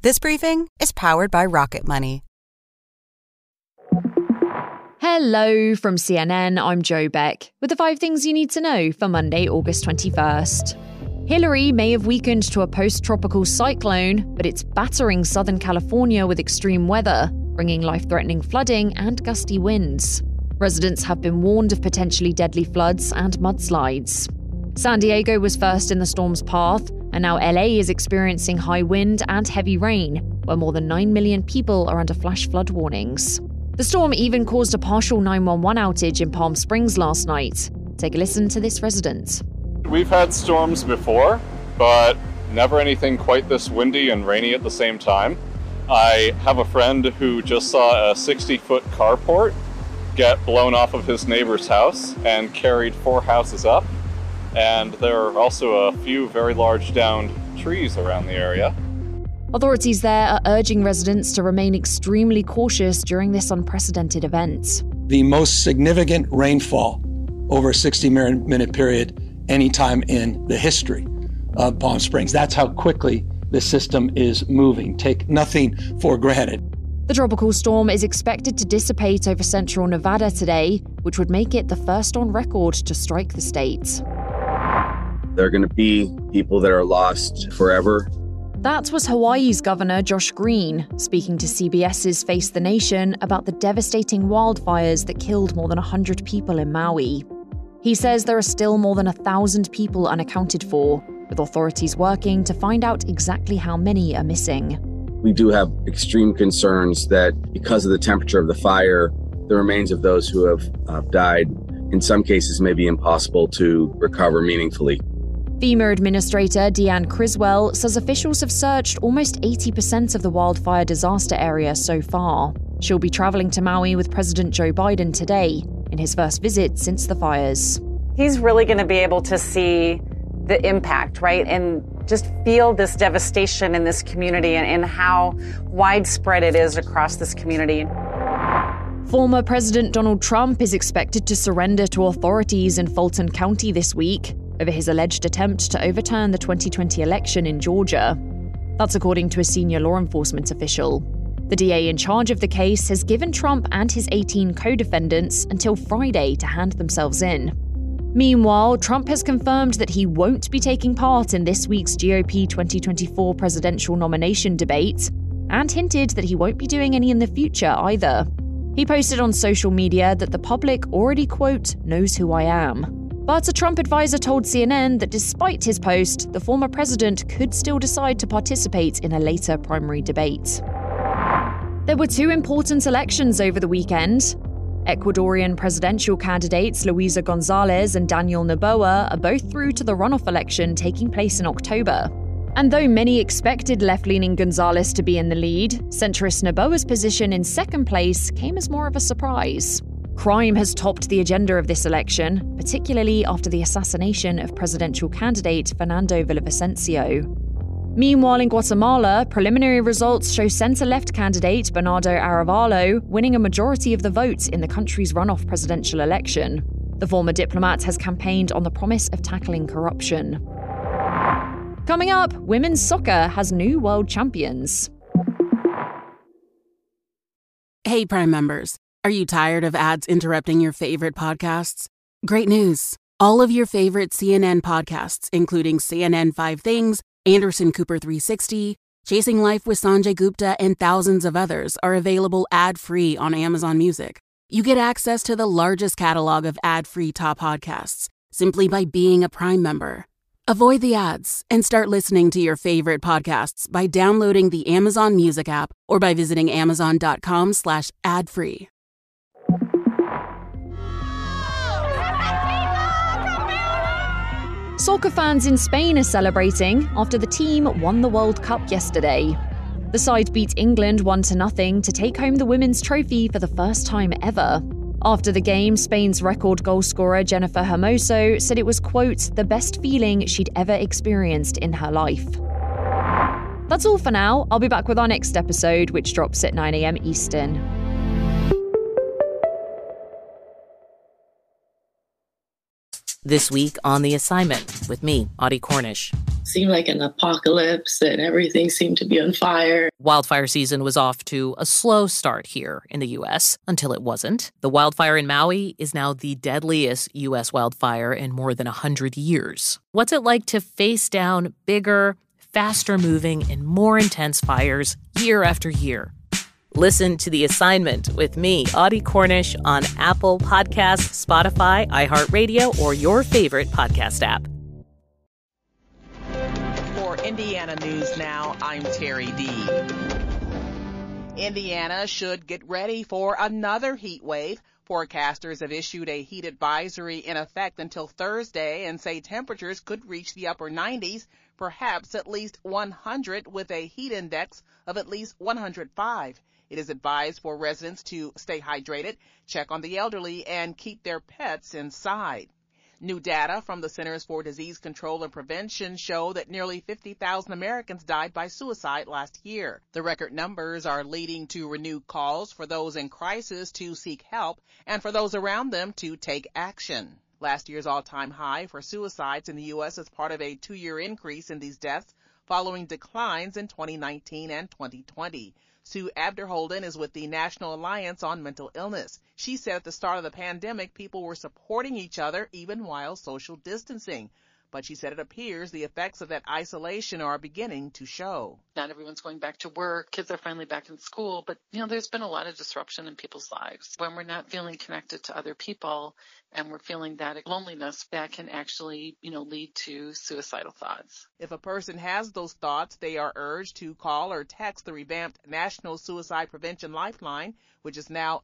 This briefing is powered by Rocket Money. Hello from CNN, I'm Jo Beck, with the 5 things you need to know for Monday, August 21st. Hillary may have weakened to a post-tropical cyclone, but it's battering Southern California with extreme weather, bringing life-threatening flooding and gusty winds. Residents have been warned of potentially deadly floods and mudslides. San Diego was first in the storm's path, and now LA is experiencing high wind and heavy rain, where more than 9 million people are under flash flood warnings. The storm even caused a partial 911 outage in Palm Springs last night. Take a listen to this resident. We've had storms before, but never anything quite this windy and rainy at the same time. I have a friend who just saw a 60-foot carport get blown off of his neighbor's house and carried 4 houses up. And there are also a few very large downed trees around the area. Authorities there are urging residents to remain extremely cautious during this unprecedented event. The most significant rainfall over a 60-minute period anytime in the history of Palm Springs. That's how quickly the system is moving. Take nothing for granted. The tropical storm is expected to dissipate over central Nevada today, which would make it the first on record to strike the state. There are going to be people that are lost forever. That was Hawaii's Governor Josh Green, speaking to CBS's Face the Nation about the devastating wildfires that killed more than 100 people in Maui. He says there are still more than 1,000 people unaccounted for, with authorities working to find out exactly how many are missing. We do have extreme concerns that because of the temperature of the fire, the remains of those who have died, in some cases, may be impossible to recover meaningfully. FEMA Administrator Deanne Criswell says officials have searched almost 80% of the wildfire disaster area so far. She'll be traveling to Maui with President Joe Biden today, in his first visit since the fires. He's really going to be able to see the impact, right? And just feel this devastation in this community and how widespread it is across this community. Former President Donald Trump is expected to surrender to authorities in Fulton County this week over his alleged attempt to overturn the 2020 election in Georgia. That's according to a senior law enforcement official. The DA in charge of the case has given Trump and his 18 co-defendants until Friday to hand themselves in. Meanwhile, Trump has confirmed that he won't be taking part in this week's GOP 2024 presidential nomination debate, and hinted that he won't be doing any in the future either. He posted on social media that the public already, quote, knows who I am. But a Trump advisor told CNN that despite his post, the former president could still decide to participate in a later primary debate. There were 2 important elections over the weekend. Ecuadorian presidential candidates Luisa Gonzalez and Daniel Noboa are both through to the runoff election taking place in October. And though many expected left-leaning Gonzalez to be in the lead, centrist Noboa's position in second place came as more of a surprise. Crime has topped the agenda of this election, particularly after the assassination of presidential candidate Fernando Villavicencio. Meanwhile, in Guatemala, preliminary results show center-left candidate Bernardo Arevalo winning a majority of the votes in the country's runoff presidential election. The former diplomat has campaigned on the promise of tackling corruption. Coming up, women's soccer has new world champions. Hey, Prime members. Are you tired of ads interrupting your favorite podcasts? Great news. All of your favorite CNN podcasts, including CNN 5 Things, Anderson Cooper 360, Chasing Life with Sanjay Gupta, and thousands of others are available ad-free on Amazon Music. You get access to the largest catalog of ad-free top podcasts simply by being a Prime member. Avoid the ads and start listening to your favorite podcasts by downloading the Amazon Music app or by visiting amazon.com/ad-free. Soccer fans in Spain are celebrating after the team won the World Cup yesterday. The side beat England 1-0 to take home the women's trophy for the first time ever. After the game, Spain's record goal scorer Jennifer Hermoso said it was, quote, the best feeling she'd ever experienced in her life. That's all for now. I'll be back with our next episode, which drops at 9 a.m. Eastern. This week on The Assignment with me, Audie Cornish. Seemed like an apocalypse and everything seemed to be on fire. Wildfire season was off to a slow start here in the U.S. until it wasn't. The wildfire in Maui is now the deadliest U.S. wildfire in more than 100 years. What's it like to face down bigger, faster moving, and more intense fires year after year? Listen to The Assignment with me, Audie Cornish, on Apple Podcasts, Spotify, iHeartRadio, or your favorite podcast app. For Indiana News Now, I'm Terry Deeb. Indiana should get ready for another heat wave. Forecasters have issued a heat advisory in effect until Thursday and say temperatures could reach the upper 90s, perhaps at least 100, with a heat index of at least 105. It is advised for residents to stay hydrated, check on the elderly, and keep their pets inside. New data from the Centers for Disease Control and Prevention show that nearly 50,000 Americans died by suicide last year. The record numbers are leading to renewed calls for those in crisis to seek help and for those around them to take action. Last year's all-time high for suicides in the U.S. is part of a 2-year increase in these deaths following declines in 2019 and 2020. Sue Abderholden is with the National Alliance on Mental Illness. She said at the start of the pandemic, people were supporting each other even while social distancing. But she said it appears the effects of that isolation are beginning to show. Not everyone's going back to work. Kids are finally back in school. But, there's been a lot of disruption in people's lives. When we're not feeling connected to other people and we're feeling that loneliness, that can actually, lead to suicidal thoughts. If a person has those thoughts, they are urged to call or text the revamped National Suicide Prevention Lifeline, which is now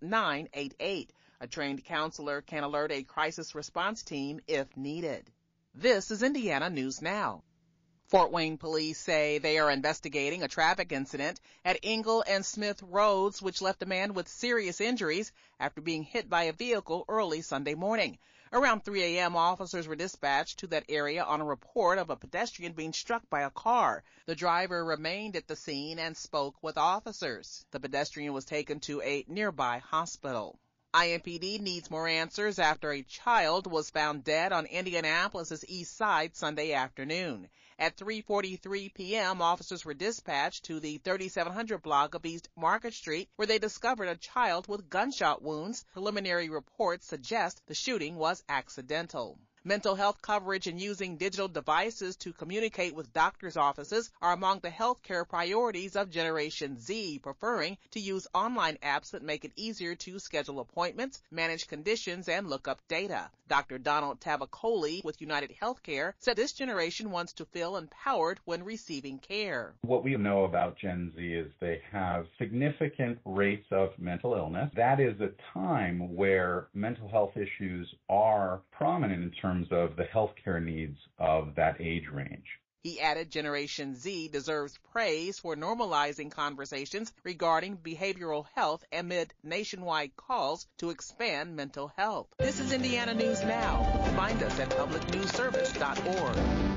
988. A trained counselor can alert a crisis response team if needed. This is Indiana News Now. Fort Wayne police say they are investigating a traffic incident at Engle and Smith Roads, which left a man with serious injuries after being hit by a vehicle early Sunday morning. Around 3 a.m., officers were dispatched to that area on a report of a pedestrian being struck by a car. The driver remained at the scene and spoke with officers. The pedestrian was taken to a nearby hospital. IMPD needs more answers after a child was found dead on Indianapolis's east side Sunday afternoon. At 3:43 p.m., officers were dispatched to the 3700 block of East Market Street, where they discovered a child with gunshot wounds. Preliminary reports suggest the shooting was accidental. Mental health coverage and using digital devices to communicate with doctors' offices are among the healthcare priorities of Generation Z, preferring to use online apps that make it easier to schedule appointments, manage conditions, and look up data. Dr. Donald Tavakoli with United Healthcare said this generation wants to feel empowered when receiving care. What we know about Gen Z is they have significant rates of mental illness. That is a time where mental health issues are prominent in terms of the healthcare needs of that age range. He added Generation Z deserves praise for normalizing conversations regarding behavioral health amid nationwide calls to expand mental health. This is Indiana News Now. Find us at publicnewsservice.org.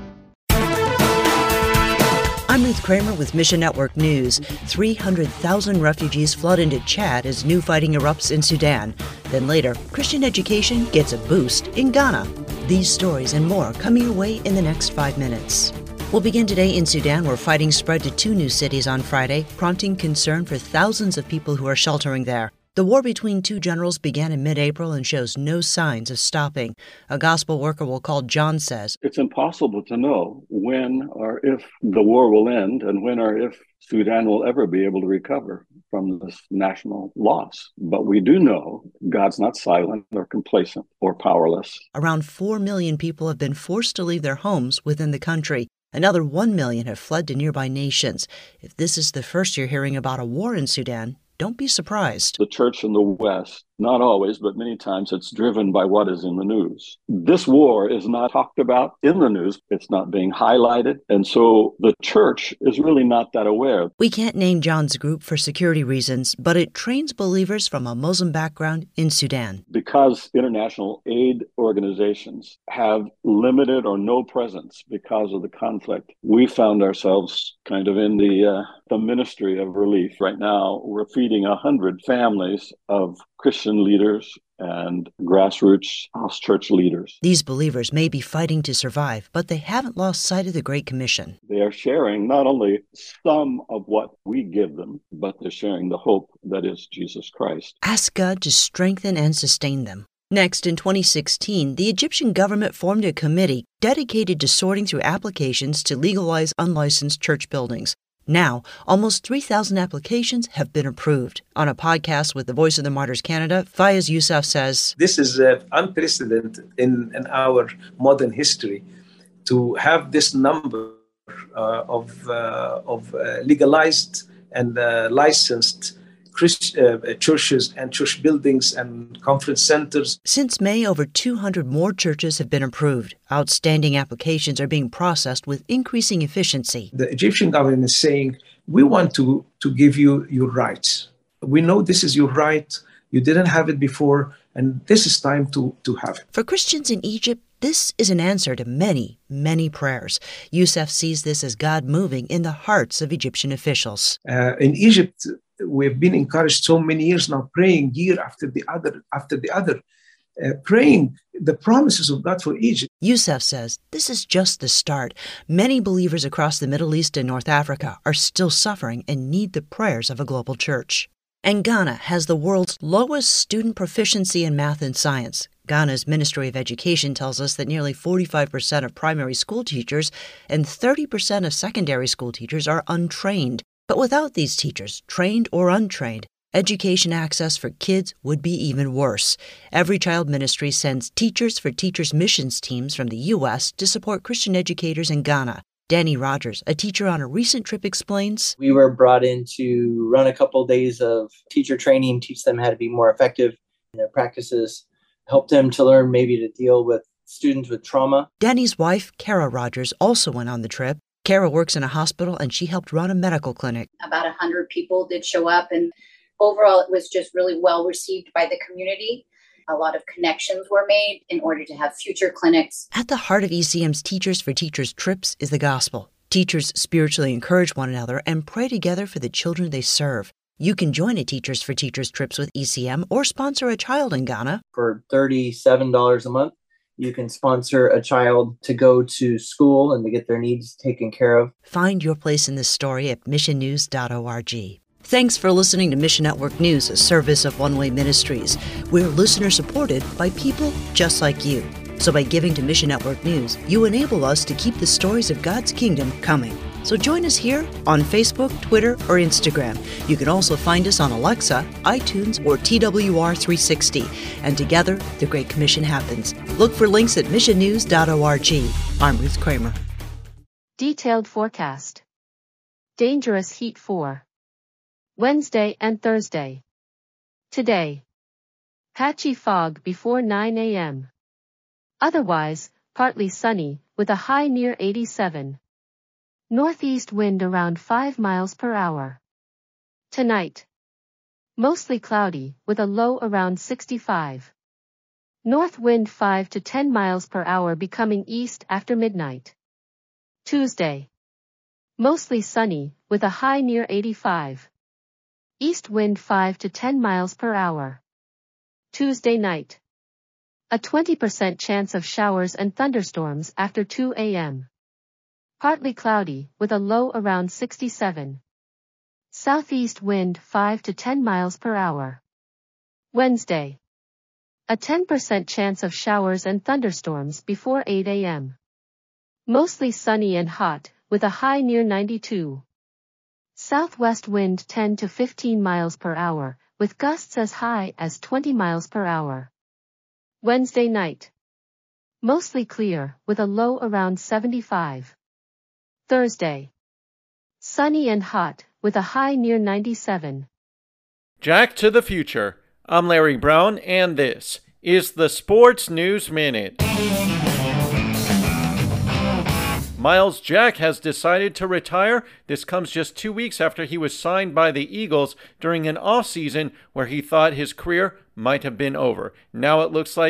I'm Ruth Kramer with Mission Network News. 300,000 refugees flood into Chad as new fighting erupts in Sudan. Then later, Christian education gets a boost in Ghana. These stories and more coming your way in the next 5 minutes. We'll begin today in Sudan, where fighting spread to 2 new cities on Friday, prompting concern for thousands of people who are sheltering there. The war between 2 generals began in mid-April and shows no signs of stopping. A gospel worker we'll call John says, "It's impossible to know when or if the war will end and when or if Sudan will ever be able to recover from this national loss. But we do know God's not silent or complacent or powerless." Around 4 million people have been forced to leave their homes within the country. Another 1 million have fled to nearby nations. If this is the first you're hearing about a war in Sudan, don't be surprised. The church in the West, not always, but many times, it's driven by what is in the news. This war is not talked about in the news. It's not being highlighted. And so the church is really not that aware. We can't name John's group for security reasons, but it trains believers from a Muslim background in Sudan. Because international aid organizations have limited or no presence because of the conflict, we found ourselves kind of in the ministry of relief. Right now, we're feeding 100 families of Christian leaders and grassroots house church leaders. These believers may be fighting to survive, but they haven't lost sight of the Great Commission. They are sharing not only some of what we give them, but they're sharing the hope that is Jesus Christ. Ask God to strengthen and sustain them. Next, in 2016, the Egyptian government formed a committee dedicated to sorting through applications to legalize unlicensed church buildings. Now, almost 3,000 applications have been approved. On a podcast with the Voice of the Martyrs Canada, Fayez Yousaf says, "This is unprecedented in our modern history to have this number of legalized and licensed churches and church buildings and conference centers." Since May, over 200 more churches have been approved. Outstanding applications are being processed with increasing efficiency. The Egyptian government is saying, we want to give you your rights. We know this is your right. You didn't have it before, and this is time to have it. For Christians in Egypt, this is an answer to many, many prayers. Yousaf sees this as God moving in the hearts of Egyptian officials. In Egypt, we've been encouraged so many years now, praying year after the other, praying the promises of God for Egypt. Yousaf says this is just the start. Many believers across the Middle East and North Africa are still suffering and need the prayers of a global church. And Ghana has the world's lowest student proficiency in math and science. Ghana's Ministry of Education tells us that nearly 45% of primary school teachers and 30% of secondary school teachers are untrained. But without these teachers, trained or untrained, education access for kids would be even worse. Every Child Ministry sends Teachers for Teachers missions teams from the U.S. to support Christian educators in Ghana. Danny Rogers, a teacher on a recent trip, explains, "We were brought in to run a couple of days of teacher training, teach them how to be more effective in their practices, help them to learn maybe to deal with students with trauma." Danny's wife, Kara Rogers, also went on the trip. Kara works in a hospital, and she helped run a medical clinic. About 100 people did show up, and overall it was just really well received by the community. A lot of connections were made in order to have future clinics. At the heart of ECM's Teachers for Teachers trips is the gospel. Teachers spiritually encourage one another and pray together for the children they serve. You can join a Teachers for Teachers trips with ECM or sponsor a child in Ghana. For $37 a month, you can sponsor a child to go to school and to get their needs taken care of. Find your place in this story at missionnews.org. Thanks for listening to Mission Network News, a service of One Way Ministries. We're listener-supported by people just like you. So by giving to Mission Network News, you enable us to keep the stories of God's kingdom coming. So join us here on Facebook, Twitter, or Instagram. You can also find us on Alexa, iTunes, or TWR360. And together, the Great Commission happens. Look for links at missionnews.org. I'm Ruth Kramer. Detailed forecast. Dangerous heat for Wednesday and Thursday. Today, patchy fog before 9 a.m. Otherwise, partly sunny, with a high near 87. Northeast wind around 5 miles per hour. Tonight, mostly cloudy, with a low around 65. North wind 5 to 10 miles per hour becoming east after midnight. Tuesday, mostly sunny, with a high near 85. East wind 5 to 10 miles per hour. Tuesday night, a 20% chance of showers and thunderstorms after 2 a.m. Partly cloudy, with a low around 67. Southeast wind 5 to 10 miles per hour. Wednesday, a 10% chance of showers and thunderstorms before 8 a.m. Mostly sunny and hot, with a high near 92. Southwest wind 10 to 15 miles per hour, with gusts as high as 20 miles per hour. Wednesday night, mostly clear, with a low around 75. Thursday, sunny and hot, with a high near 97. Jack to the Future. I'm Larry Brown, and this is the Sports News Minute. Myles Jack has decided to retire. This comes just 2 weeks after he was signed by the Eagles during an offseason where he thought his career might have been over. Now it looks like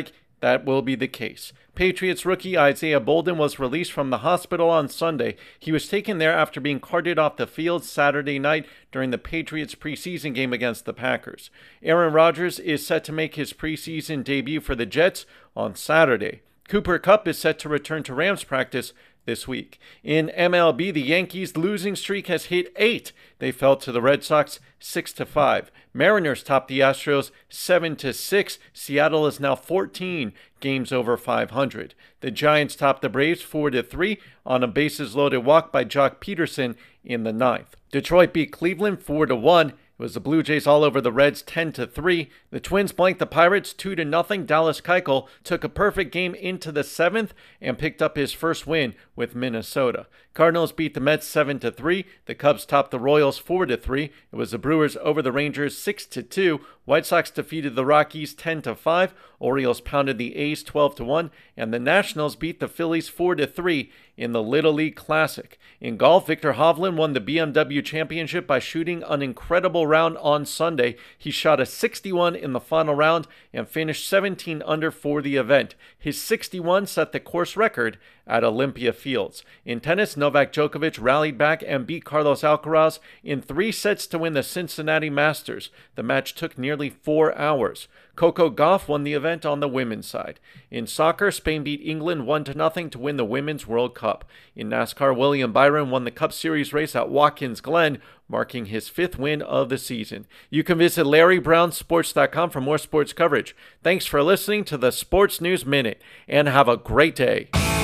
that will be the case. Patriots rookie Isaiah Bolden was released from the hospital on Sunday. He was taken there after being carted off the field Saturday night during the Patriots preseason game against the Packers. Aaron Rodgers is set to make his preseason debut for the Jets on Saturday. Cooper Kupp is set to return to Rams practice this week. In MLB, the Yankees' losing streak has hit 8. They fell to the Red Sox 6-5. Mariners topped the Astros 7-6. Seattle is now 14 games over 500. The Giants topped the Braves 4-3 on a bases-loaded walk by Jock Peterson in the 9th. Detroit beat Cleveland 4-1. It was the Blue Jays all over the Reds 10-3. The Twins blanked the Pirates 2-0. Dallas Keuchel took a perfect game into the 7th and picked up his first win with Minnesota. Cardinals beat the Mets 7-3. The Cubs topped the Royals 4-3. It was the Brewers over the Rangers 6-2. White Sox defeated the Rockies 10-5. Orioles pounded the A's 12-1. And the Nationals beat the Phillies 4-3 in the Little League Classic. In golf, Viktor Hovland won the BMW Championship by shooting an incredible round on Sunday. He shot a 61 in the final round and finished 17 under for the event. His 61 set the course record at Olympia Fields. In tennis, Novak Djokovic rallied back and beat Carlos Alcaraz in 3 sets to win the Cincinnati Masters. The match took nearly 4 hours. Coco Gauff won the event on the women's side. In soccer, Spain beat England 1-0 to win the Women's World Cup. In NASCAR, William Byron won the Cup Series race at Watkins Glen, marking his 5th win of the season. You can visit LarryBrownSports.com for more sports coverage. Thanks for listening to the Sports News Minute, and have a great day.